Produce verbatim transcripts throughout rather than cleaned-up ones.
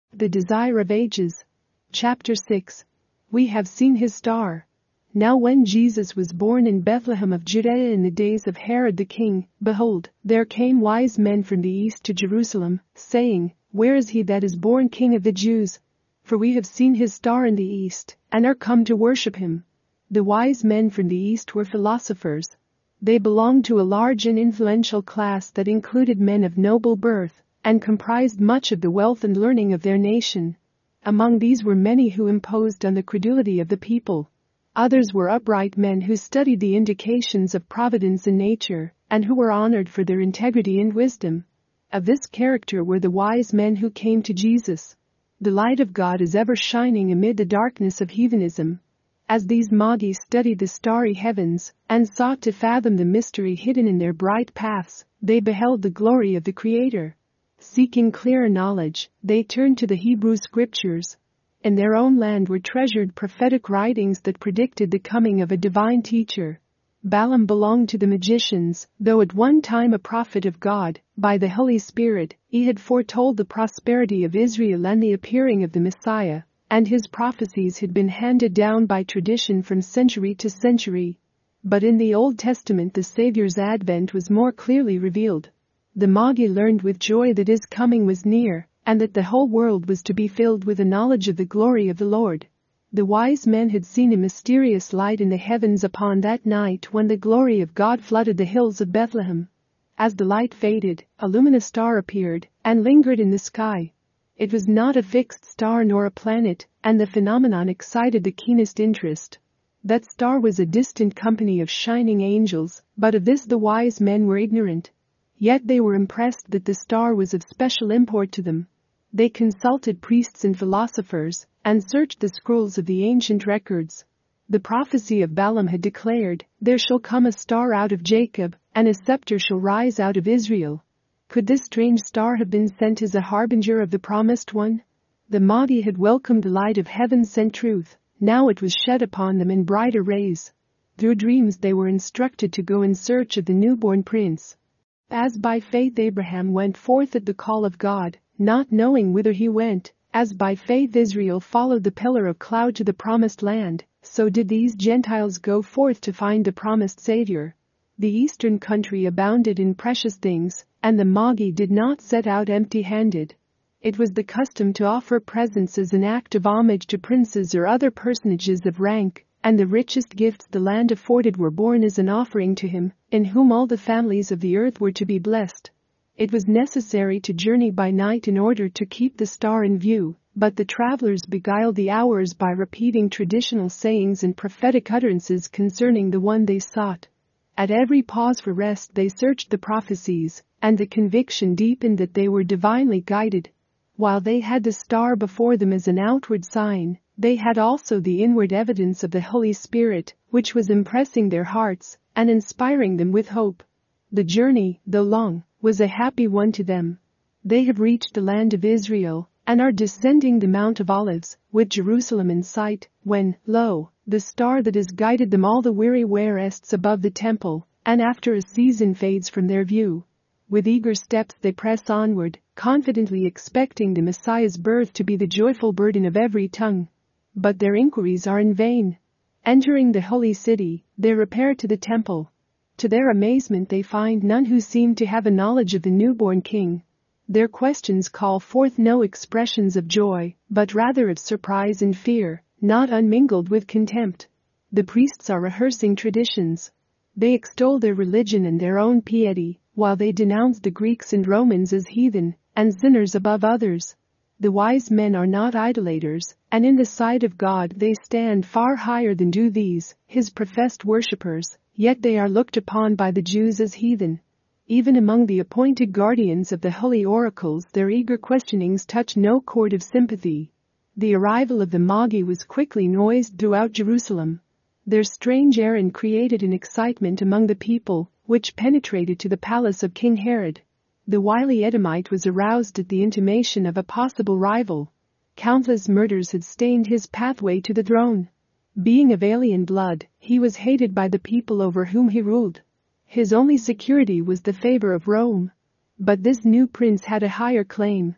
The Desire of Ages. Chapter six. We have seen his star. Now when Jesus was born in Bethlehem of Judea in the days of Herod the king, behold, there came wise men from the east to Jerusalem, saying, Where is he that is born King of the Jews? For we have seen his star in the east, and are come to worship him. The wise men from the east were philosophers. They belonged to a large and influential class that included men of noble birth, and comprised much of the wealth and learning of their nation. Among these were many who imposed on the credulity of the people. Others were upright men who studied the indications of providence in nature, and who were honored for their integrity and wisdom. Of this character were the wise men who came to Jesus. The light of God is ever shining amid the darkness of heathenism. As these Magi studied the starry heavens, and sought to fathom the mystery hidden in their bright paths, they beheld the glory of the Creator. Seeking clearer knowledge, they turned to the Hebrew Scriptures. In their own land were treasured prophetic writings that predicted the coming of a divine teacher. Balaam belonged to the magicians, though at one time a prophet of God. By the Holy Spirit, he had foretold the prosperity of Israel and the appearing of the Messiah, and his prophecies had been handed down by tradition from century to century. But in the Old Testament the Savior's advent was more clearly revealed. The Magi learned with joy that his coming was near, and that the whole world was to be filled with the knowledge of the glory of the Lord. The wise men had seen a mysterious light in the heavens upon that night when the glory of God flooded the hills of Bethlehem. As the light faded, a luminous star appeared and lingered in the sky. It was not a fixed star nor a planet, and the phenomenon excited the keenest interest. That star was a distant company of shining angels, but of this the wise men were ignorant. Yet they were impressed that the star was of special import to them. They consulted priests and philosophers, and searched the scrolls of the ancient records. The prophecy of Balaam had declared, There shall come a star out of Jacob, and a scepter shall rise out of Israel. Could this strange star have been sent as a harbinger of the promised one? The Magi had welcomed the light of heaven-sent truth. Now it was shed upon them in brighter rays. Through dreams they were instructed to go in search of the newborn prince. As by faith Abraham went forth at the call of God, not knowing whither he went, as by faith Israel followed the pillar of cloud to the promised land, so did these Gentiles go forth to find the promised Savior. The eastern country abounded in precious things, and the Magi did not set out empty-handed. It was the custom to offer presents as an act of homage to princes or other personages of rank, and the richest gifts the land afforded were borne as an offering to him, in whom all the families of the earth were to be blessed. It was necessary to journey by night in order to keep the star in view, but the travelers beguiled the hours by repeating traditional sayings and prophetic utterances concerning the one they sought. At every pause for rest they searched the prophecies, and the conviction deepened that they were divinely guided. While they had the star before them as an outward sign, they had also the inward evidence of the Holy Spirit, which was impressing their hearts and inspiring them with hope. The journey, though long, was a happy one to them. They have reached the land of Israel, and are descending the Mount of Olives, with Jerusalem in sight, when, lo, the star that has guided them all the weary way rests above the temple, and after a season fades from their view. With eager steps they press onward, confidently expecting the Messiah's birth to be the joyful burden of every tongue. But their inquiries are in vain. Entering the holy city, they repair to the temple. To their amazement they find none who seem to have a knowledge of the newborn king. Their questions call forth no expressions of joy, but rather of surprise and fear, not unmingled with contempt. The priests are rehearsing traditions. They extol their religion and their own piety, while they denounce the Greeks and Romans as heathen and sinners above others. The wise men are not idolaters, and in the sight of God they stand far higher than do these, his professed worshippers, yet they are looked upon by the Jews as heathen. Even among the appointed guardians of the holy oracles their eager questionings touch no chord of sympathy. The arrival of the Magi was quickly noised throughout Jerusalem. Their strange errand created an excitement among the people, which penetrated to the palace of King Herod. The wily Edomite was aroused at the intimation of a possible rival. Countless murders had stained his pathway to the throne. Being of alien blood, he was hated by the people over whom he ruled. His only security was the favor of Rome. But this new prince had a higher claim.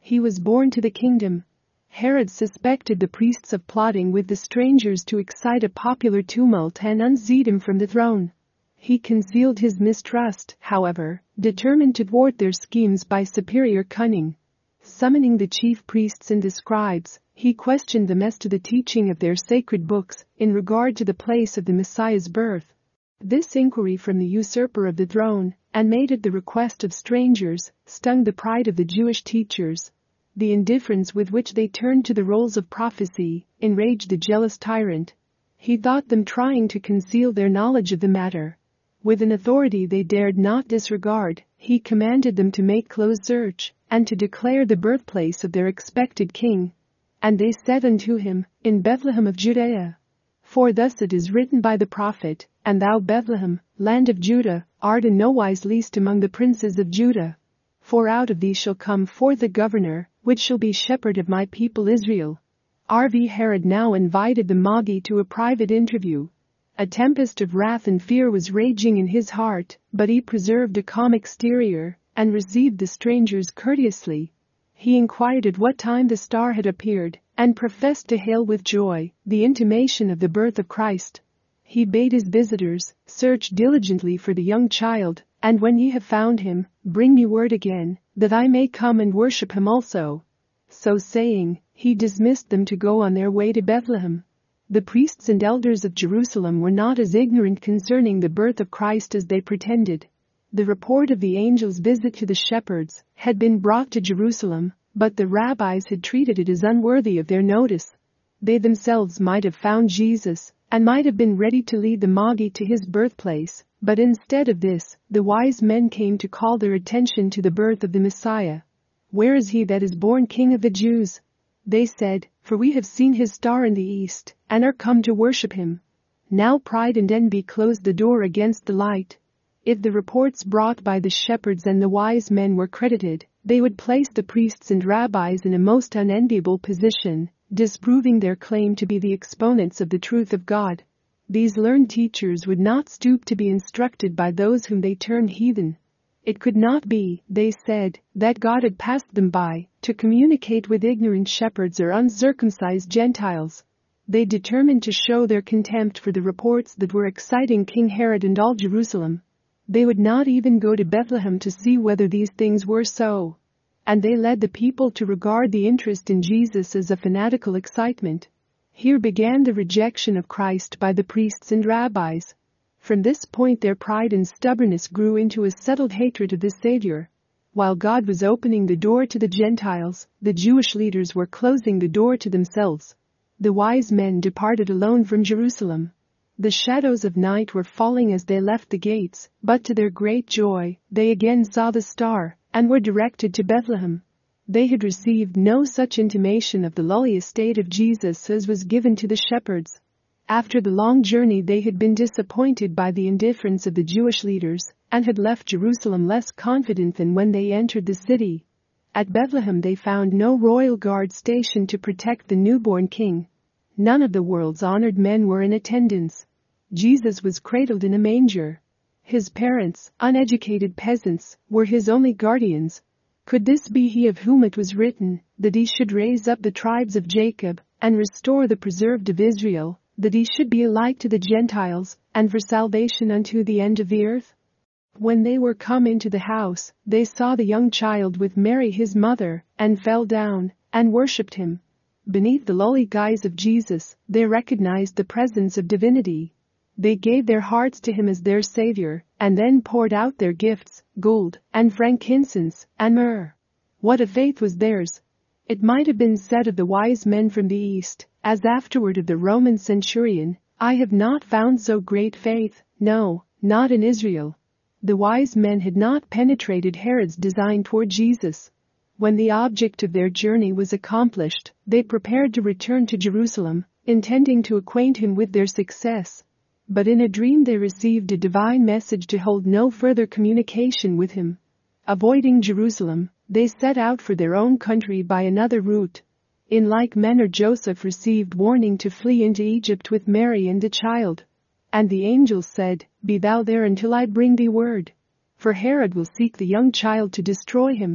He was born to the kingdom. Herod suspected the priests of plotting with the strangers to excite a popular tumult and unseat him from the throne. He concealed his mistrust, however, determined to thwart their schemes by superior cunning. Summoning the chief priests and the scribes, he questioned them as to the teaching of their sacred books in regard to the place of the Messiah's birth. This inquiry from the usurper of the throne, and made at the request of strangers, stung the pride of the Jewish teachers. The indifference with which they turned to the roles of prophecy enraged the jealous tyrant. He thought them trying to conceal their knowledge of the matter. With an authority they dared not disregard, he commanded them to make close search, and to declare the birthplace of their expected king. And they said unto him, In Bethlehem of Judea. For thus it is written by the prophet, And thou Bethlehem, land of Judah, art in no wise least among the princes of Judah. For out of thee shall come forth a governor, which shall be shepherd of my people Israel. R V Herod now invited the Magi to a private interview. A tempest of wrath and fear was raging in his heart, but he preserved a calm exterior, and received the strangers courteously. He inquired at what time the star had appeared, and professed to hail with joy the intimation of the birth of Christ. He bade his visitors search diligently for the young child, and when ye have found him, bring me word again, that I may come and worship him also. So saying, he dismissed them to go on their way to Bethlehem. The priests and elders of Jerusalem were not as ignorant concerning the birth of Christ as they pretended. The report of the angel's visit to the shepherds had been brought to Jerusalem, but the rabbis had treated it as unworthy of their notice. They themselves might have found Jesus, and might have been ready to lead the Magi to his birthplace, but instead of this, the wise men came to call their attention to the birth of the Messiah. Where is he that is born King of the Jews? They said, For we have seen his star in the east, and are come to worship him. Now pride and envy closed the door against the light. If the reports brought by the shepherds and the wise men were credited, they would place the priests and rabbis in a most unenviable position, disproving their claim to be the exponents of the truth of God. These learned teachers would not stoop to be instructed by those whom they termed heathen. It could not be, they said, that God had passed them by to communicate with ignorant shepherds or uncircumcised Gentiles. They determined to show their contempt for the reports that were exciting King Herod and all Jerusalem. They would not even go to Bethlehem to see whether these things were so. And they led the people to regard the interest in Jesus as a fanatical excitement. Here began the rejection of Christ by the priests and rabbis. From this point their pride and stubbornness grew into a settled hatred of the Savior. While God was opening the door to the Gentiles, the Jewish leaders were closing the door to themselves. The wise men departed alone from Jerusalem. The shadows of night were falling as they left the gates, but to their great joy, they again saw the star, and were directed to Bethlehem. They had received no such intimation of the lowly estate of Jesus as was given to the shepherds. After the long journey they had been disappointed by the indifference of the Jewish leaders, and had left Jerusalem less confident than when they entered the city. At Bethlehem they found no royal guard stationed to protect the newborn king. None of the world's honored men were in attendance. Jesus was cradled in a manger. His parents, uneducated peasants, were his only guardians. Could this be he of whom it was written, that he should raise up the tribes of Jacob, and restore the preserved of Israel, that he should be alike to the Gentiles, and for salvation unto the end of the earth? When they were come into the house, they saw the young child with Mary his mother, and fell down, and worshipped him. Beneath the lowly guise of Jesus, they recognized the presence of divinity. They gave their hearts to him as their Savior, and then poured out their gifts, gold, and frankincense, and myrrh. What a faith was theirs! It might have been said of the wise men from the east, as afterward of the Roman centurion, I have not found so great faith, no, not in Israel. The wise men had not penetrated Herod's design toward Jesus. When the object of their journey was accomplished, they prepared to return to Jerusalem, intending to acquaint him with their success. But in a dream they received a divine message to hold no further communication with him. Avoiding Jerusalem, they set out for their own country by another route. In like manner Joseph received warning to flee into Egypt with Mary and the child. And the angel said, Be thou there until I bring thee word. For Herod will seek the young child to destroy him.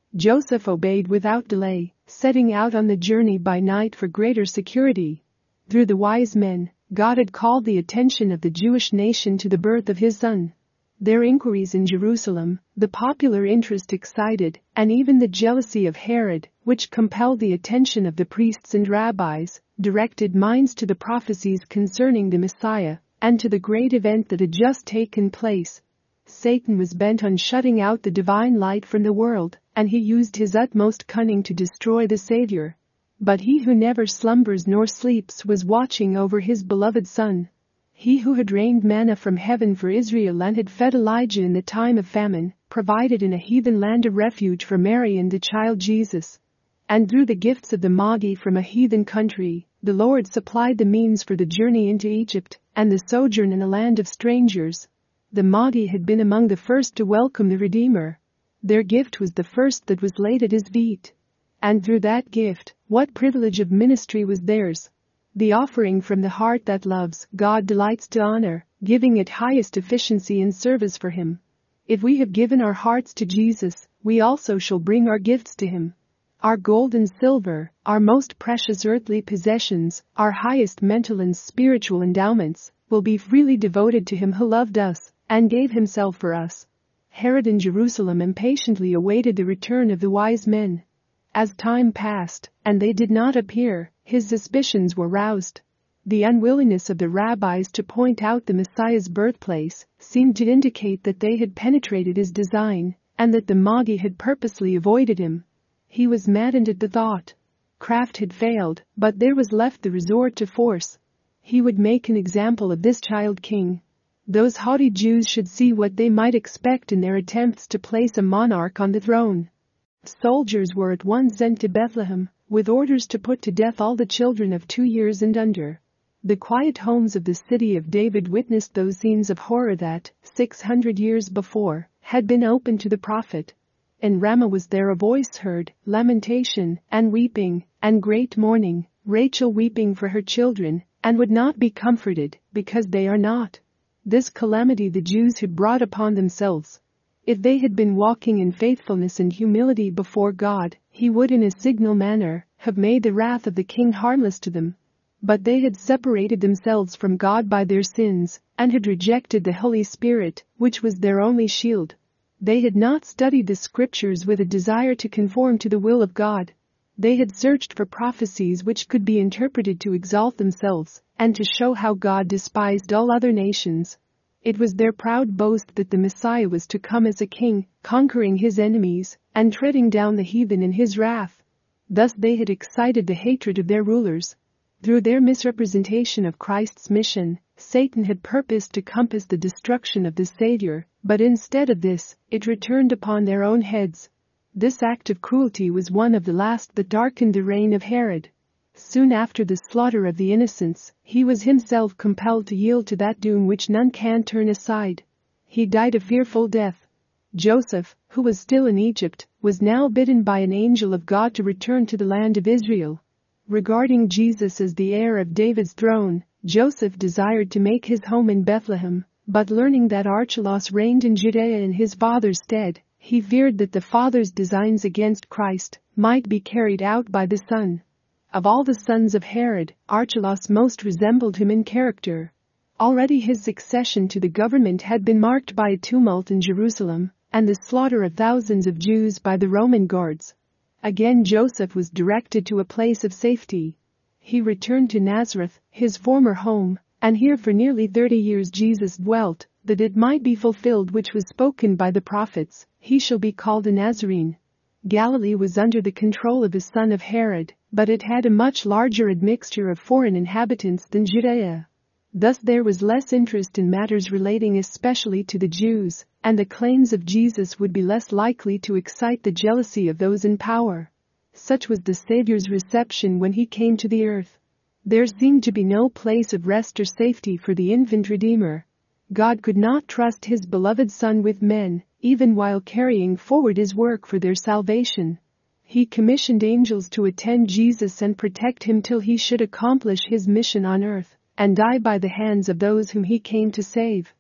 Joseph obeyed without delay, setting out on the journey by night for greater security. Through the wise men, God had called the attention of the Jewish nation to the birth of his son. Their inquiries in Jerusalem, the popular interest excited, and even the jealousy of Herod, which compelled the attention of the priests and rabbis, directed minds to the prophecies concerning the Messiah, and to the great event that had just taken place. Satan was bent on shutting out the divine light from the world, and he used his utmost cunning to destroy the Savior. But he who never slumbers nor sleeps was watching over his beloved Son. He who had rained manna from heaven for Israel and had fed Elijah in the time of famine, provided in a heathen land a refuge for Mary and the child Jesus. And through the gifts of the Magi from a heathen country, the Lord supplied the means for the journey into Egypt and the sojourn in a land of strangers. The Magi had been among the first to welcome the Redeemer. Their gift was the first that was laid at his feet. And through that gift, what privilege of ministry was theirs! The offering from the heart that loves God delights to honor, giving it highest efficiency in service for him. If we have given our hearts to Jesus, we also shall bring our gifts to him. Our gold and silver, our most precious earthly possessions, our highest mental and spiritual endowments, will be freely devoted to him who loved us and gave himself for us. Herod in Jerusalem impatiently awaited the return of the wise men. As time passed, and they did not appear, his suspicions were roused. The unwillingness of the rabbis to point out the Messiah's birthplace seemed to indicate that they had penetrated his design, and that the Magi had purposely avoided him. He was maddened at the thought. Craft had failed, but there was left the resort to force. He would make an example of this child king. Those haughty Jews should see what they might expect in their attempts to place a monarch on the throne. Soldiers were at once sent to Bethlehem, with orders to put to death all the children of two years and under. The quiet homes of the city of David witnessed those scenes of horror that, six hundred years before, had been opened to the prophet. In Ramah was there a voice heard, lamentation, and weeping, and great mourning, Rachel weeping for her children, and would not be comforted, because they are not. This calamity the Jews had brought upon themselves. If they had been walking in faithfulness and humility before God, he would in a signal manner have made the wrath of the king harmless to them. But they had separated themselves from God by their sins, and had rejected the Holy Spirit, which was their only shield. They had not studied the Scriptures with a desire to conform to the will of God. They had searched for prophecies which could be interpreted to exalt themselves, and to show how God despised all other nations. It was their proud boast that the Messiah was to come as a king, conquering his enemies, and treading down the heathen in his wrath. Thus they had excited the hatred of their rulers. Through their misrepresentation of Christ's mission, Satan had purposed to compass the destruction of the Savior, but instead of this, it returned upon their own heads. This act of cruelty was one of the last that darkened the reign of Herod. Soon after the slaughter of the innocents, he was himself compelled to yield to that doom which none can turn aside. He died a fearful death. Joseph, who was still in Egypt, was now bidden by an angel of God to return to the land of Israel. Regarding Jesus as the heir of David's throne, Joseph desired to make his home in Bethlehem, but learning that Archelaus reigned in Judea in his father's stead, he feared that the father's designs against Christ might be carried out by the son. Of all the sons of Herod, Archelaus most resembled him in character. Already his succession to the government had been marked by a tumult in Jerusalem, and the slaughter of thousands of Jews by the Roman guards. Again Joseph was directed to a place of safety. He returned to Nazareth, his former home, and here for nearly thirty years Jesus dwelt, that it might be fulfilled which was spoken by the prophets, he shall be called a Nazarene. Galilee was under the control of the son of Herod, but it had a much larger admixture of foreign inhabitants than Judea. Thus there was less interest in matters relating especially to the Jews, and the claims of Jesus would be less likely to excite the jealousy of those in power. Such was the Savior's reception when he came to the earth. There seemed to be no place of rest or safety for the infant Redeemer. God could not trust his beloved Son with men, even while carrying forward his work for their salvation. He commissioned angels to attend Jesus and protect him till he should accomplish his mission on earth, and die by the hands of those whom he came to save.